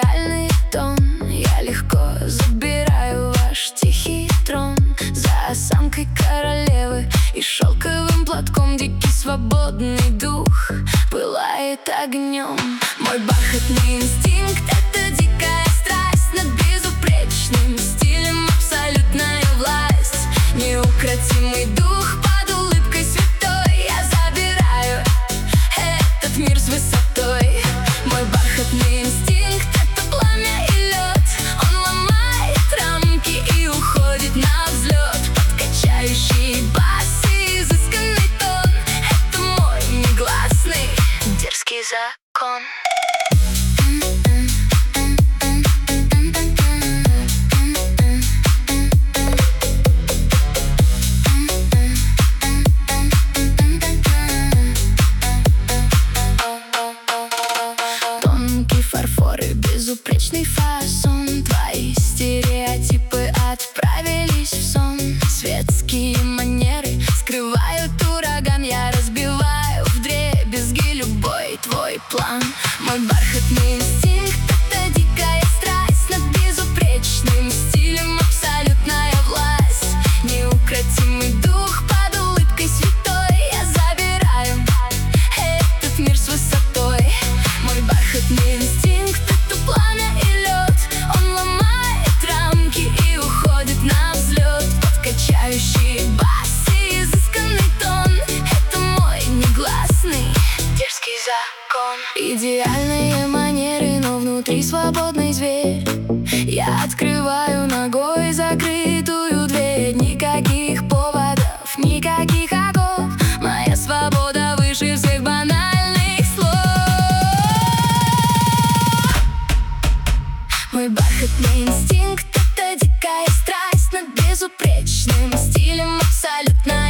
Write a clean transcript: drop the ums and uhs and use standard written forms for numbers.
идеальный тон. Я легко забираю ваш тихий трон. За осанкой королевы и шелковым платком дикий свободный дух пылает огнем. Мой бархатный инстинкт — это дикая страсть над безупречным стилем, абсолютная власть, неукротимый дух под улыбкой святой. Я забираю этот мир с высотой. Мой бархатный инстинкт — это пламя и лед. Он ломает рамки и уходит на взлет. Подкачающий бас и изысканный тон — это мой негласный дерзкий закон. Тонкий фарфор и безупречный фасон. Твои стереотипы отправились в сон. Светские манеры скрывают ураган. Я разбиваю вдребезги любой твой план. Мой бархатный инстинкт — это дикая страсть над безупречным стилем, абсолютная власть, неукротимый дух под улыбкой святой. Я забираю этот мир с высотой. Мой бархатный инстинкт — это пламя и лед. Он ломает рамки и уходит на взлет. Подкачающий бас и изысканный тон — это мой негласный дерзкий закон. Идеальные манеры, но внутри свободный зверь. Я открываю ногой закрытую дверь. Никаких поводов, никаких оков. Моя свобода выше всех банальных слов. Мой бархатный инстинкт — это дикая страсть над безупречным стилем, абсолютно